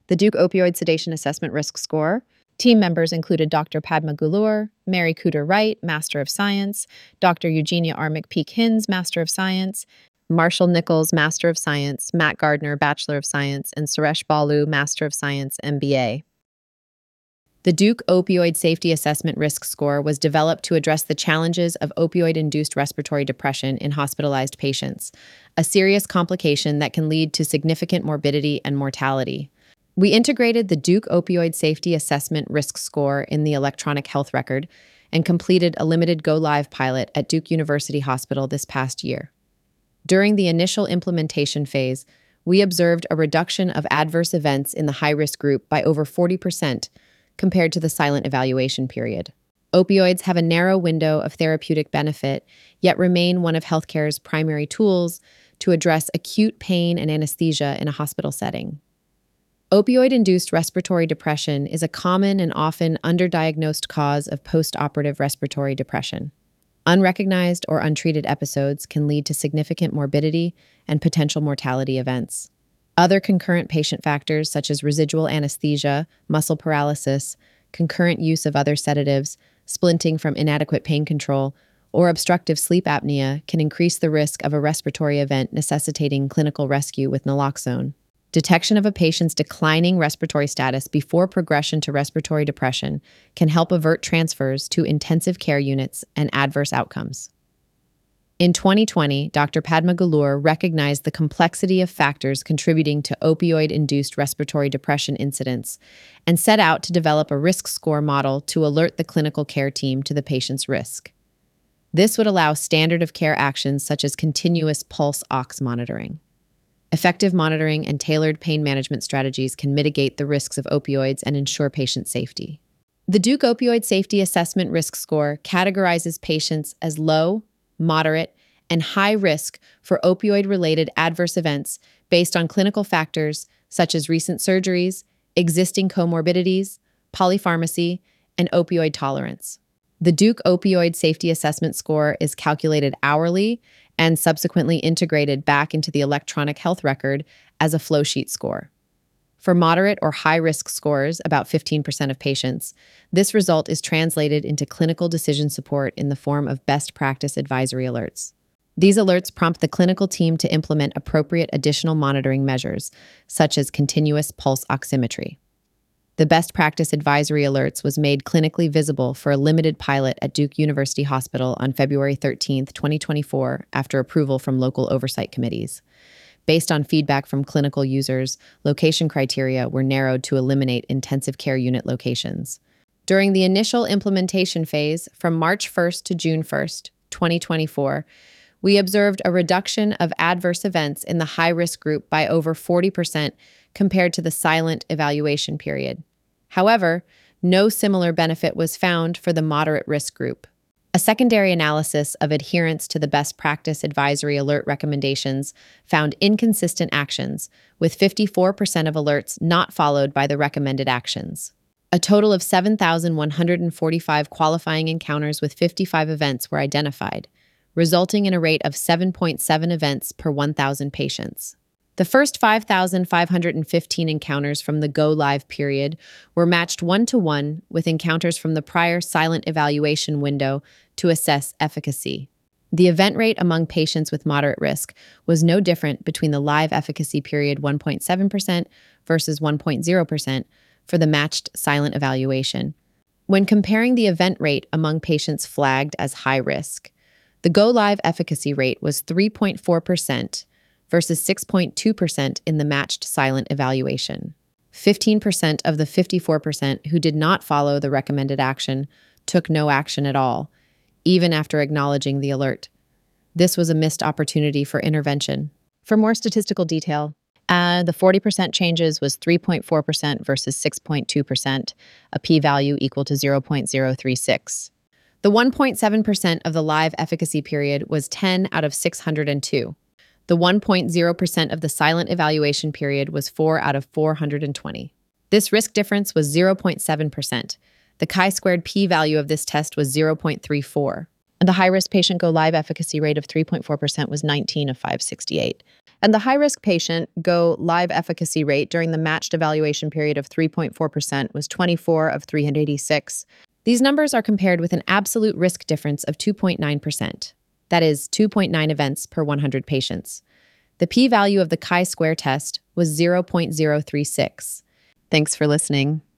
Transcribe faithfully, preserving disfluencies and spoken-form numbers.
The Duke Opioid Sedation Assessment Risk Score. Team members included Doctor Padma Gulur, Mary Cooter Wright, Master of Science, Doctor Eugenia R. McPeak-Hins, Master of Science, Marshall Nichols, Master of Science, Matt Gardner, Bachelor of Science, and Suresh Balu, Master of Science, M B A. The Duke Opioid Safety Assessment Risk Score was developed to address the challenges of opioid-induced respiratory depression in hospitalized patients, a serious complication that can lead to significant morbidity and mortality. We integrated the Duke Opioid Safety Assessment Risk Score in the electronic health record and completed a limited go-live pilot at Duke University Hospital this past year. During the initial implementation phase, we observed a reduction of adverse events in the high-risk group by over forty percent compared to the silent evaluation period. Opioids have a narrow window of therapeutic benefit, yet remain one of healthcare's primary tools to address acute pain and anesthesia in a hospital setting. Opioid-induced respiratory depression is a common and often underdiagnosed cause of postoperative respiratory depression. Unrecognized or untreated episodes can lead to significant morbidity and potential mortality events. Other concurrent patient factors such as residual anesthesia, muscle paralysis, concurrent use of other sedatives, splinting from inadequate pain control, or obstructive sleep apnea can increase the risk of a respiratory event necessitating clinical rescue with naloxone. Detection of a patient's declining respiratory status before progression to respiratory depression can help avert transfers to intensive care units and adverse outcomes. In twenty twenty, Doctor Padma Gulur recognized the complexity of factors contributing to opioid-induced respiratory depression incidents and set out to develop a risk score model to alert the clinical care team to the patient's risk. This would allow standard of care actions such as continuous pulse ox monitoring. Effective monitoring and tailored pain management strategies can mitigate the risks of opioids and ensure patient safety. The Duke Opioid Safety Assessment Risk Score categorizes patients as low, moderate, and high risk for opioid-related adverse events based on clinical factors such as recent surgeries, existing comorbidities, polypharmacy, and opioid tolerance. The Duke Opioid Safety Assessment Score is calculated hourly and subsequently integrated back into the electronic health record as a flowsheet score. For moderate or high-risk scores, about fifteen percent of patients, this result is translated into clinical decision support in the form of best practice advisory alerts. These alerts prompt the clinical team to implement appropriate additional monitoring measures, such as continuous pulse oximetry. The best practice advisory alerts was made clinically visible for a limited pilot at Duke University Hospital on February thirteenth, twenty twenty-four, after approval from local oversight committees. Based on feedback from clinical users, location criteria were narrowed to eliminate intensive care unit locations. During the initial implementation phase, from March first to June first, twenty twenty-four, we observed a reduction of adverse events in the high-risk group by over forty percent compared to the silent evaluation period. However, no similar benefit was found for the moderate risk group. A secondary analysis of adherence to the best practice advisory alert recommendations found inconsistent actions, with fifty-four percent of alerts not followed by the recommended actions. A total of seven thousand one hundred forty-five qualifying encounters with fifty-five events were identified, resulting in a rate of seven point seven events per one thousand patients. The first five thousand five hundred fifteen encounters from the go-live period were matched one-to-one with encounters from the prior silent evaluation window to assess efficacy. The event rate among patients with moderate risk was no different between the live efficacy period one point seven percent versus one point zero percent for the matched silent evaluation. When comparing the event rate among patients flagged as high risk, the go-live efficacy rate was three point four percent versus six point two percent in the matched silent evaluation. fifteen percent of the fifty-four percent who did not follow the recommended action took no action at all, even after acknowledging the alert. This was a missed opportunity for intervention. For more statistical detail, uh, the forty percent changes was three point four percent versus six point two percent, a p-value equal to zero point zero three six. The one point seven percent of the live efficacy period was ten out of six hundred two. The one point zero percent of the silent evaluation period was four out of four hundred twenty. This risk difference was zero point seven percent. The chi-squared p-value of this test was zero point three four. And the high-risk patient Go Live efficacy rate of three point four percent was nineteen of five sixty-eight. And the high-risk patient Go Live efficacy rate during the matched evaluation period of three point four percent was twenty-four of three hundred eighty-six. These numbers are compared with an absolute risk difference of two point nine percent. That is two point nine events per one hundred patients. The p-value of the chi-square test was zero point zero three six. Thanks for listening.